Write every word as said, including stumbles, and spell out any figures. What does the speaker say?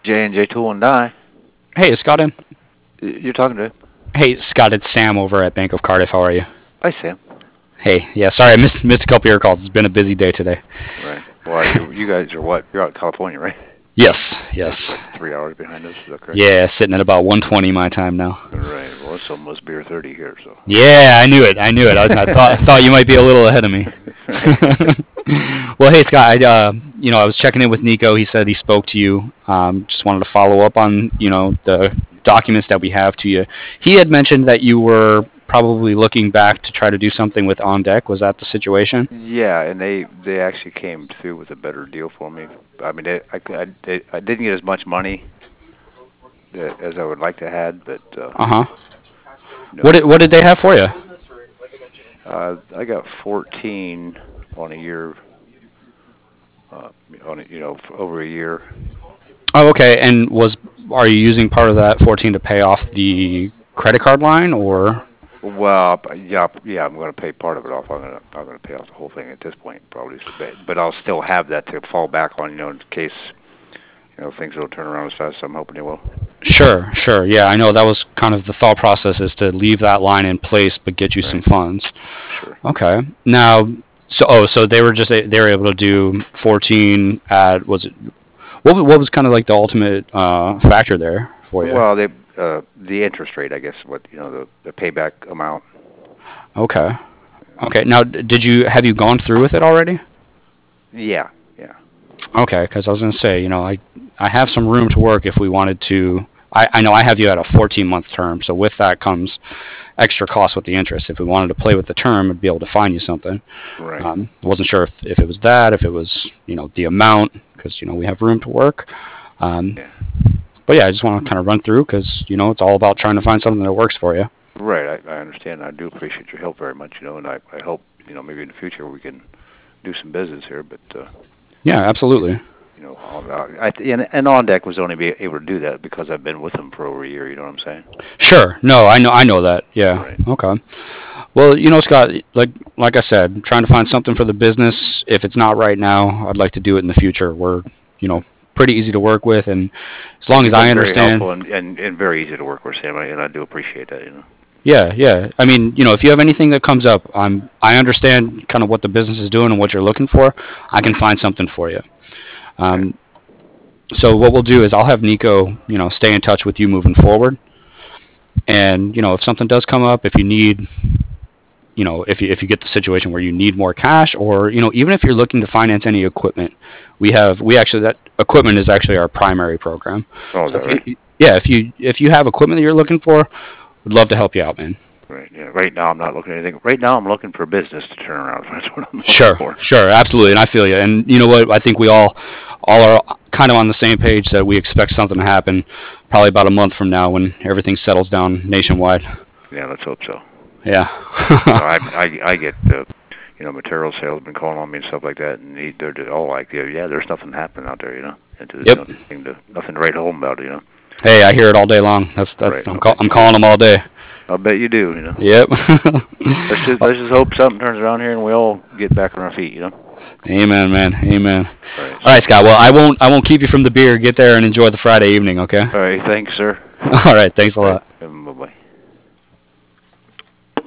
J and J Tool and Die. Hey, it's Scott in. You're talking to him. Hey, Scott, it's Sam over at Bank of Cardiff. How are you? Hi, Sam. Hey, yeah, sorry I missed missed a couple of your calls. It's been a busy day today. Right. Well, you, you guys are what? You're out in California, right? Yes, yes. Like three hours behind us, is that correct? Yeah, sitting at about one twenty my time now. Right. Well, it's almost beer thirty here, so. Yeah, I knew it. I knew it. I, I thought I thought you might be a little ahead of me. Well, hey Scott, I uh, you know I was checking in with Nico. He said he spoke to you. Um, just wanted to follow up on you know the documents that we have to you. He had mentioned that you were probably looking back to try to do something with On Deck. Was that the situation? Yeah, and they they actually came through with a better deal for me. I mean, they, I, I, they, I didn't get as much money that, as I would like to had, but. Uh huh. You know, what did what did they have for you? Uh, I got fourteen on a year. Uh, on a, you know, for over a year. Oh, okay. And was are you using part of that fourteen to pay off the credit card line, or? Well, yeah, yeah, I'm going to pay part of it off. I'm going to, I'm going to pay off the whole thing at this point, probably. But, but I'll still have that to fall back on, you know, in case, you know, things don't turn around as fast as I'm hoping they will. Sure, sure. Yeah, I know that was kind of the thought process, is to leave that line in place but get you right. some funds. Sure. Okay. Now, so oh, so they were just they were able to do fourteen at was it what what was kind of like the ultimate uh, factor there for you? Well, they uh, the interest rate, I guess, what you know, the, the payback amount. Okay. Okay. Now, did you have you gone through with it already? Yeah. Yeah. Okay, because I was going to say, you know, I I have some room to work if we wanted to. I, I know I have you at a fourteen-month term, so with that comes extra cost with the interest. If we wanted to play with the term, I'd be able to find you something. Right. Um, I wasn't sure if, if it was that, if it was, you know, the amount, because, you know, we have room to work. Um, yeah. But, yeah, I just want to kind of run through because, you know, it's all about trying to find something that works for you. Right. I, I understand. I do appreciate your help very much, you know, and I, I hope, you know, maybe in the future we can do some business here. But uh, yeah, absolutely. You know, I, and, and On Deck was only be able to do that because I've been with them for over a year. You know what I'm saying? Sure. No, I know. I know that. Yeah. Right. Okay. Well, you know, Scott, like like I said, trying to find something for the business. If it's not right now, I'd like to do it in the future. We're, you know, pretty easy to work with, and as long as I understand, very helpful and, and, and very easy to work with, Sam, and I do appreciate that. You know. Yeah, yeah. I mean, you know, if you have anything that comes up, I'm I understand kind of what the business is doing and what you're looking for. I can find something for you. Um, okay. So what we'll do is I'll have Nico, you know, stay in touch with you moving forward. And, you know, if something does come up, if you need, you know, if you, if you get the situation where you need more cash, or, you know, even if you're looking to finance any equipment, we have, we actually, that equipment is actually our primary program. Oh, is so that if right? you, yeah, if you, if you have equipment that you're looking for, we'd love to help you out, man. Right. Yeah. Right now, I'm not looking at anything. Right now, I'm looking for business to turn around. That's what I'm looking sure, for. Sure, absolutely, and I feel you. And you know what? I think we all, all are kind of on the same page that we expect something to happen, probably about a month from now when everything settles down nationwide. Yeah, let's hope so. Yeah. you know, I, I I get uh, you know, material salesmen calling on me and stuff like that, and they, they're all like, yeah, yeah, there's nothing happening out there, you know. And there's yep. nothing to nothing to write home about, you know. Hey, I hear it all day long. That's that. Right. I'm, call, I'm calling them all day. I bet you do, you know. Yep. let's just let's just hope something turns around here and we all get back on our feet, you know. Amen, man. Amen. All right, all right, Scott. Well, I won't I won't keep you from the beer. Get there and enjoy the Friday evening, okay? All right. Thanks, sir. All right. Thanks a lot. Right. Bye bye.